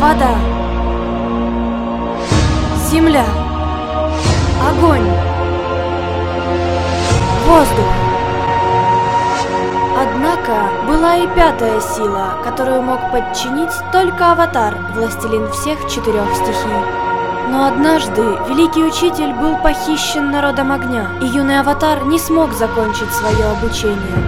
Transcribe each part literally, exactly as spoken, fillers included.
Вода. Земля. Огонь. Воздух. Однако была и пятая сила, которую мог подчинить только Аватар, властелин всех четырех стихий. Но однажды великий учитель был похищен народом огня, и юный Аватар не смог закончить свое обучение.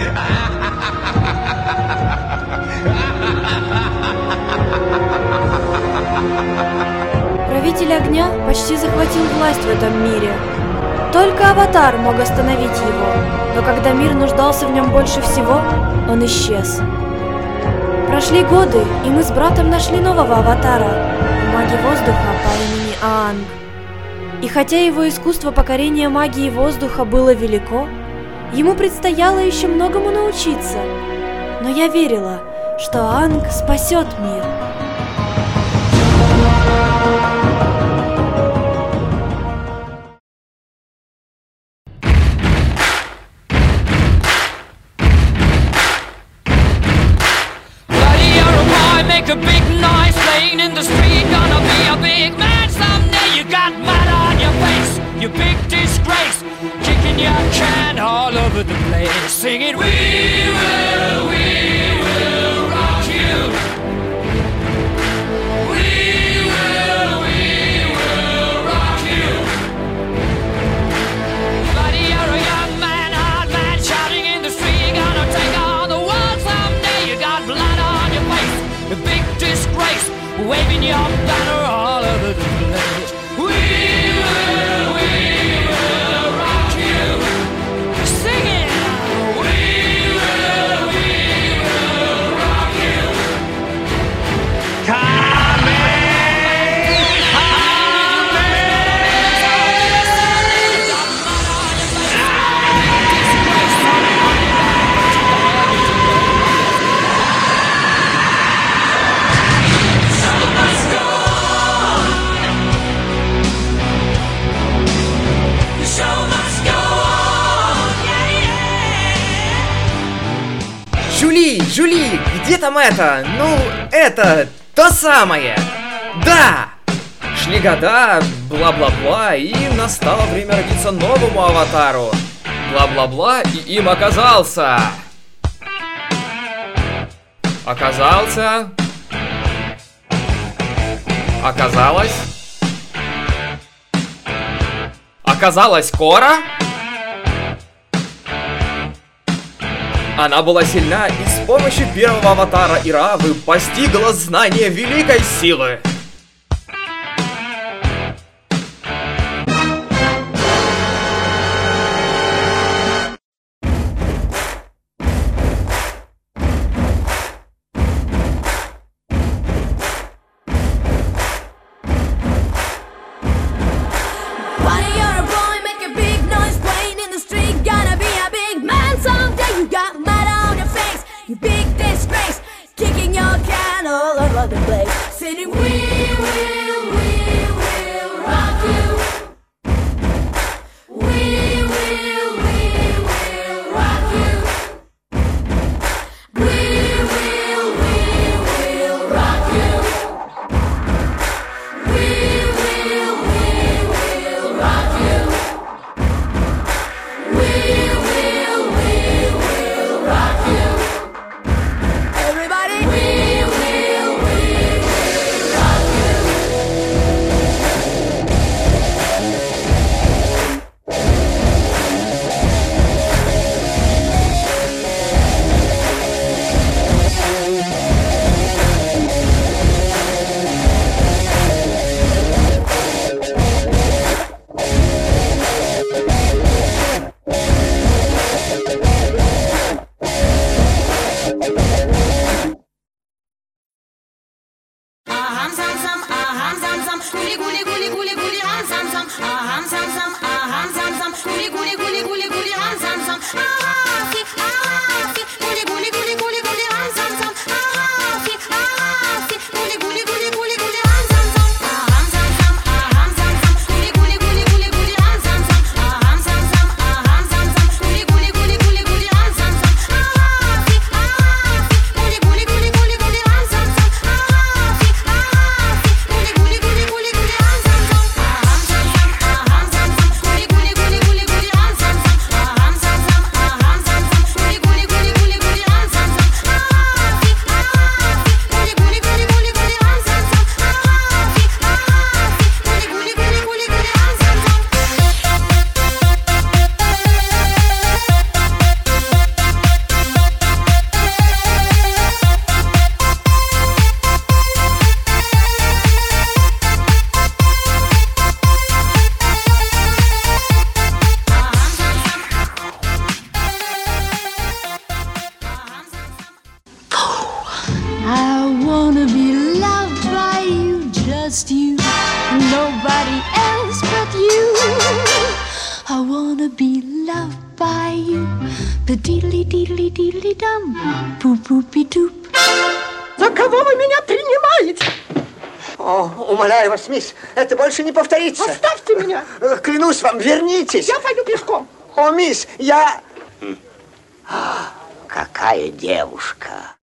Правитель огня почти захватил власть в этом мире. Только Аватар мог остановить его, но когда мир нуждался в нем больше всего, он исчез. Прошли годы, и мы с братом нашли нового Аватара, маги воздуха по имени Аанг. И хотя его искусство покорения магии воздуха было велико, ему предстояло еще многому научиться. Но я верила, что Аанг спасет мир. Make a big noise playing in the street. Gonna be a big man someday. You got mud on your face, you big disgrace. Kicking your can all over the place, singing we will, we will rock you. We will, we will rock you. Buddy, you're a young man, hard man, shouting in the street. Gonna take on the world someday. You got blood on your face, a big disgrace, waving your banner all over the place. We will, we will rock you. Sing it. We will, we will rock you. Coming, Жюли, Жюли, где там это? Ну, это, то самое! Да! Шли года, бла-бла-бла, и настало время родиться новому Аватару. Бла-бла-бла, и им оказался... Оказался... Оказалось... Оказалась Кора? Она была сильна и с помощью первого Аватара Иравы постигла знание великой силы. just you, nobody else but you. I wanna be loved by you. Ba-diddly diddly diddly dum, boop-boopy-doop. За кого вы меня принимаете? О, умоляю вас, мисс, это больше не повторится. Оставьте меня. Клянусь вам, вернитесь. Я пойду пешком. О, мисс, я... Какая девушка.